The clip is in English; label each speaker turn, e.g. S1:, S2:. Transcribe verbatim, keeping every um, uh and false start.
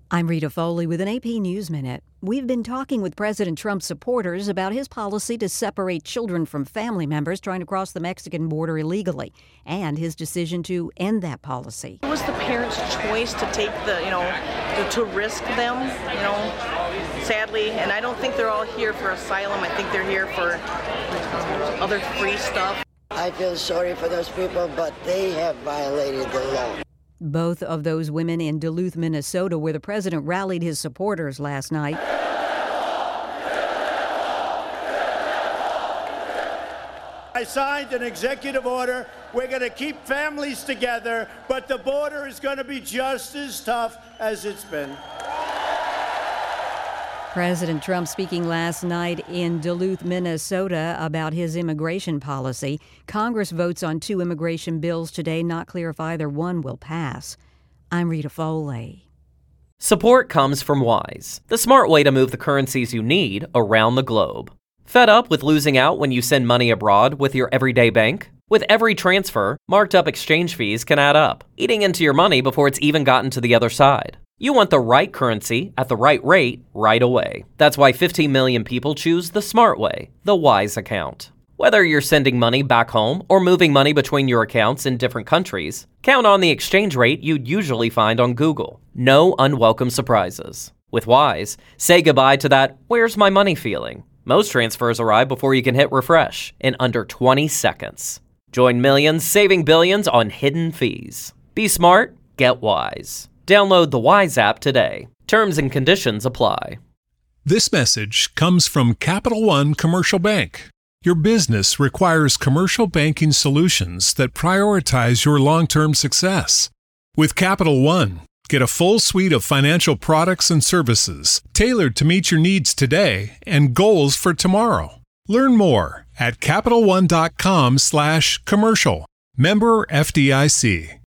S1: I'm Rita Foley with an A P News Minute. We've been talking with President Trump's supporters about his policy to separate children from family members trying to cross the Mexican border illegally, and his decision to end that policy.
S2: It was the parents' choice to take the, you know, to, to risk them, you know, sadly. And I don't think they're all here for asylum. I think they're here for other free stuff.
S3: I feel sorry for those people, but they have violated the law.
S1: Both of those women in Duluth, Minnesota, where the president rallied his supporters last night.
S4: I signed an executive order. We're going to keep families together, but the border is going to be just as tough as it's been.
S1: President Trump speaking last night in Duluth, Minnesota about his immigration policy. Congress votes on two immigration bills today. Not clear if either one will pass. I'm Rita Foley.
S5: Support comes from Wise, the smart way to move the currencies you need around the globe. Fed up with losing out when you send money abroad with your everyday bank? With every transfer, marked up exchange fees can add up, eating into your money before it's even gotten to the other side. You want the right currency at the right rate right away. That's why fifteen million people choose the smart way, the Wise account. Whether you're sending money back home or moving money between your accounts in different countries, count on the exchange rate you'd usually find on Google. No unwelcome surprises. With Wise, say goodbye to that "where's my money" feeling. Most transfers arrive before you can hit refresh in under twenty seconds. Join millions saving billions on hidden fees. Be smart, get Wise. Download the Wise app today. Terms and conditions apply.
S6: This message comes from Capital One Commercial Bank. Your business requires commercial banking solutions that prioritize your long-term success. With Capital One, get a full suite of financial products and services tailored to meet your needs today and goals for tomorrow. Learn more at CapitalOne.com slash commercial. Member F D I C.